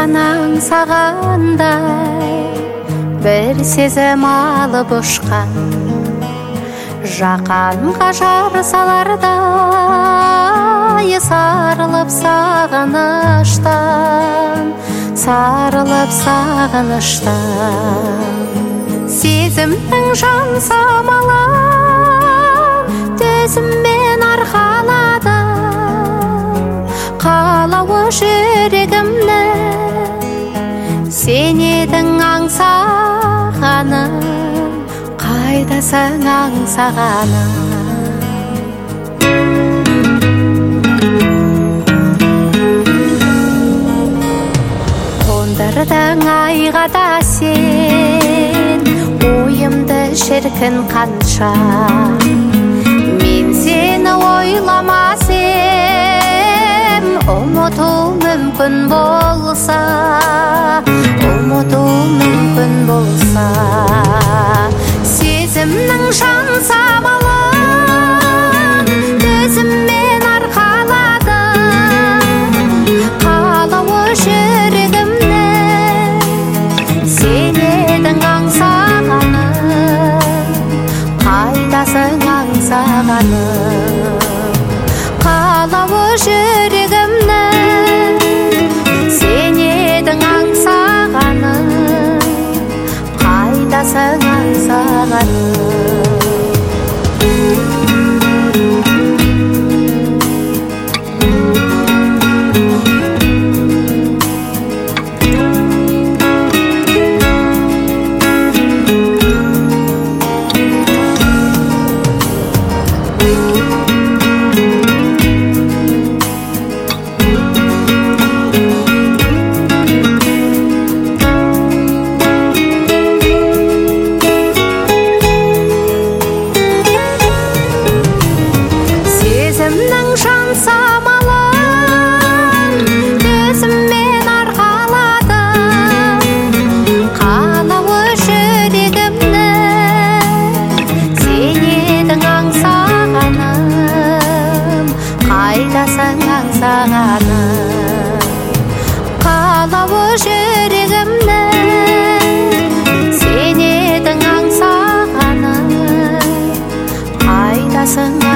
аңсағандай бір сезім алып ұшқан, жақанға жар салардай сарылып сағыныштан, сарылып сағыныштан. Сезімнің жан самалын төзіммен арқалады, қалауы жүрегімні сен едің аңсағаным, қайдасың аңсағаным. Қондырдың айға да сен ойымды шіркін қанша, мен сені ойламас ем, ұмыту мүмкін болса, ұмыту мүмкін болса. Сезімнің жан самалын төзіммен арқалады, қалауы жүрегімні сен едің аңсағаным, қайдасың аңсағаным. Қалауы жүрегімні сен едің аңсағаным, қайдасың аңсағаным. Сезімнің жан самалын төзіммен арқалады, қалауы жүрегімні сен едің аңсағаным, қайдасың аңсағаным. Қалауы жүрегімні сен едің аңсағаным, қайдасың